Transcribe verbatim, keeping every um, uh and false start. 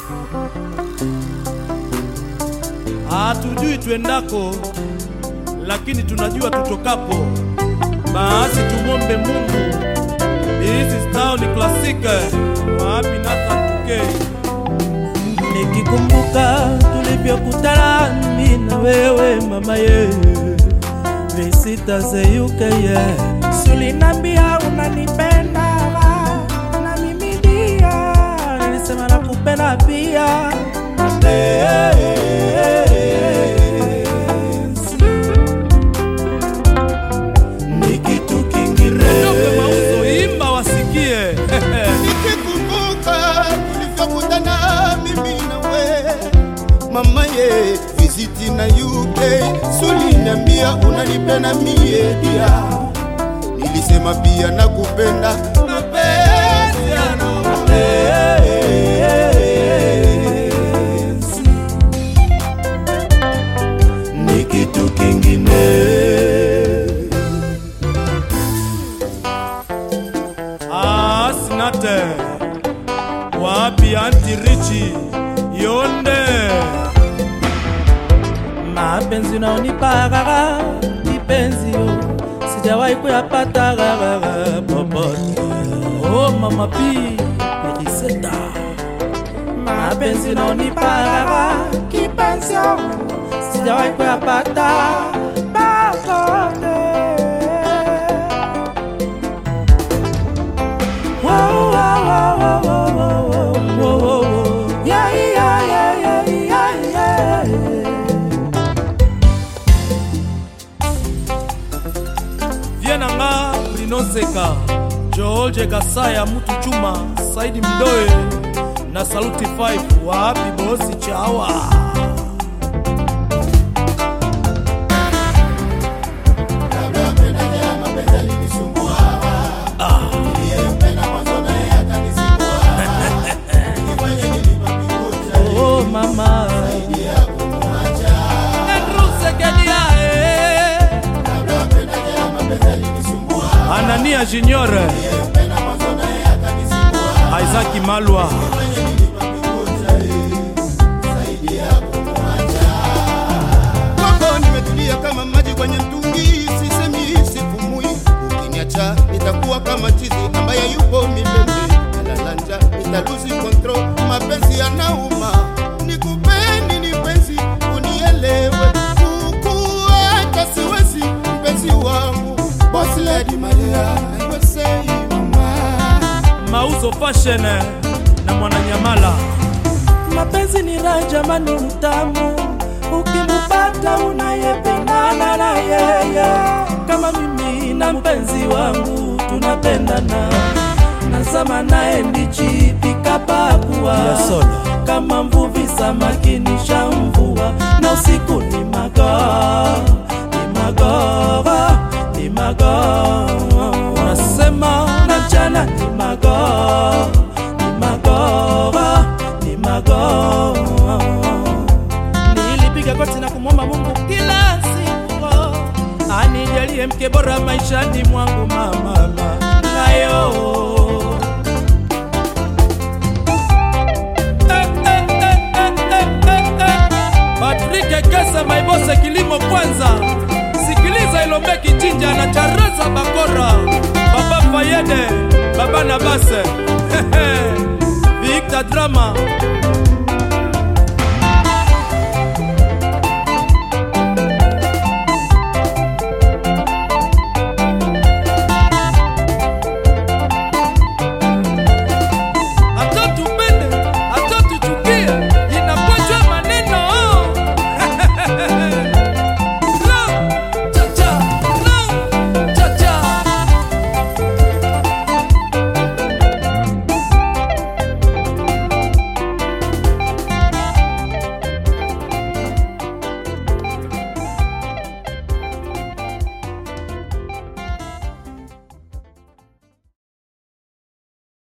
Hatujui tuendako, lakini tunajua tutokapo. Basi tumombe Mungu. This is Town Classic. Wapi Nathan tuke. Nikikumbuka tulivyokutana mimi na wewe mama ye, visita zeyuke ye, sulinambia unanipenda na mimi ndia nilisema nakupenda pia. Ni kitu kingine Mauzo imba wasikie. Nikikumbuka tulivyokutana mimi na wewe mama ye, visiti na U K, suliniambia unanipenda mie dia, nilisema pia nakupenda mapenzi yana ni kitu kingine. Ah, Sinate. Wapi Auntie Richie Yonde. Mapenzi unaonipa gaga, kipenzi yo sijawahi kuyapata gaga popote. Oh mama P, Periseta. Mapenzi unaonipa gaga, kipenzi yo sijawahi kuyapata popote. Wow wow wow wow wow wow wow, yeah yeah yeah yeah yeah yeah. Vienanga Rinoseka, George Kasaya, Mutu Chuma, Saidi Mdoe na Saluti five. Wapi bosi chawa. Oh mama Anania Junior, Isaac Malwa. Wako nimetulia kama maji kwenye mtungi, sisemi sipumui. Ukiniacha nitakuwa kama chizi ambaye yupo milele, alalanja nitalusi control. Mapenzi yanauma, nikupeni nipenzi, unielewe. Kukuacha siwezi mpenzi wangu. Boss Lady Maria, I will say mama. Mauzo Fashion na Mwananyamala. mapenzi ni raha jamani, utamu ukimupata unayependana na yeye. Kama mimi na mpenzi wangu tunapendana, nazama naye ndichipika pakua kama mvuvi samaki nishamvua, na usiku ni maga ni maga ni maga, nasema na mchana ni maga ni maga ni maga. Nilipiga goti na kumwomba Mungu kila siku anijalie mke bora maishani mwangu mama nayo. Patrick Kesa my boss kilimo kwanza. Sikiliza Ilombe Kichinja na Charaza Bakora. Baba Fayede, Baba Nabase. Victor Drama.